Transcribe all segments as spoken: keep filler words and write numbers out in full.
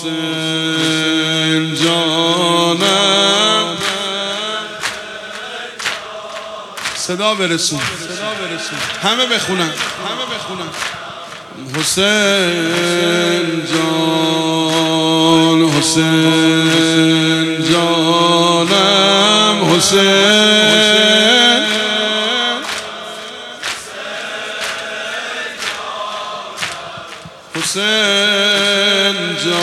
حسین جانم صدا برسون همه بخونن همه بخونن حسین جان حسین جانم حسین حسین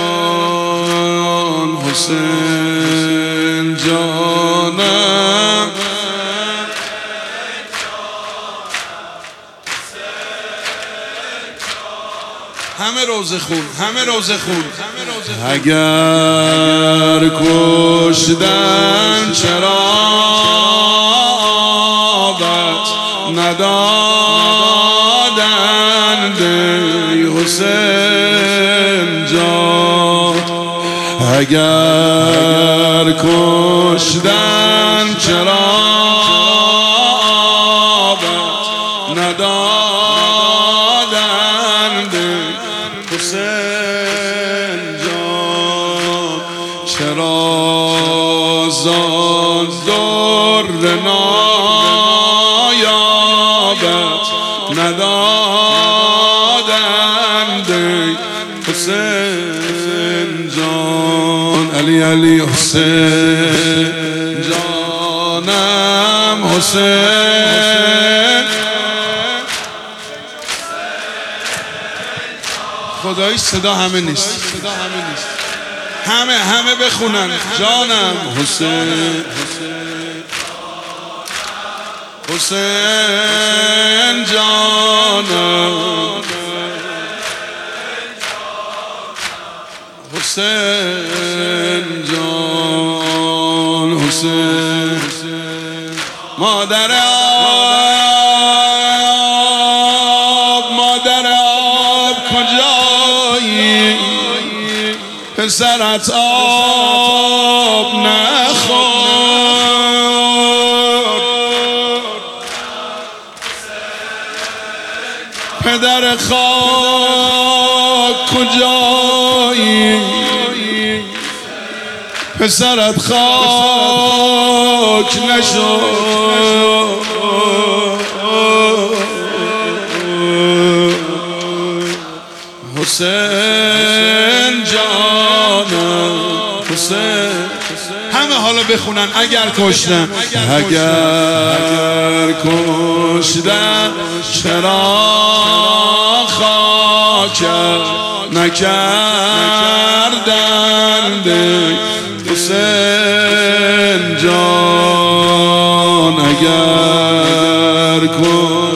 جان حسین جانم همه روزه خون همه روزه خون اگر کشتن چرا آبت ندادند حسین جان اگر کشتن چرا آبت ندادند حسین جان چرا زان در نایابت ندادند حسین جان علی علی حسین جانم حسین خدایی صدا همه نیست صدا همه نیست همه همه بخونن جانم حسین حسین جانم حسین جان حسین مادر آب مادر آب کجایی پسرت آب نخور پدر خاک کجایی پسرت خاک نشد حسین جانم حسین همه حالا بخونن اگر کشتن اگر کشتن چرا خاک نکردند حسین جان اگر کن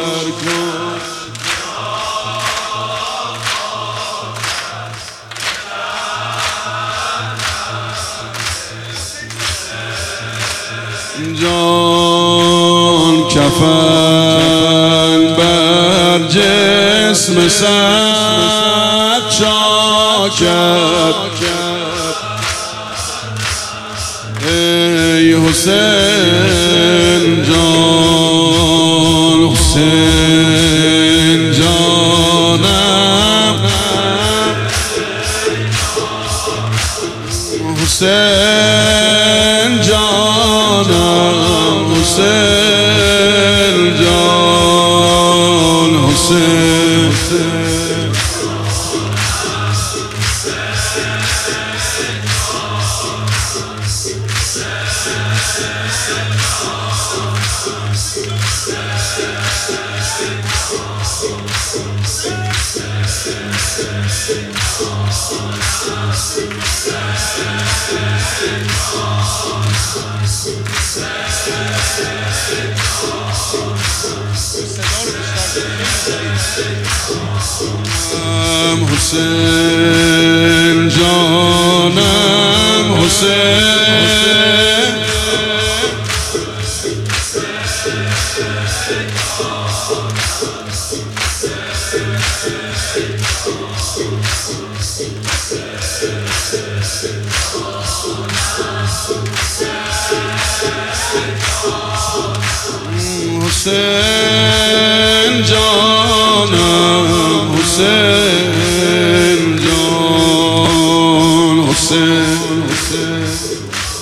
جان کفن بر جسم صد چاکر ای حسین جان حسین جانم حسین جانم حسین جان حسین حسین جانم حسین حسین جانم حسین جان حسین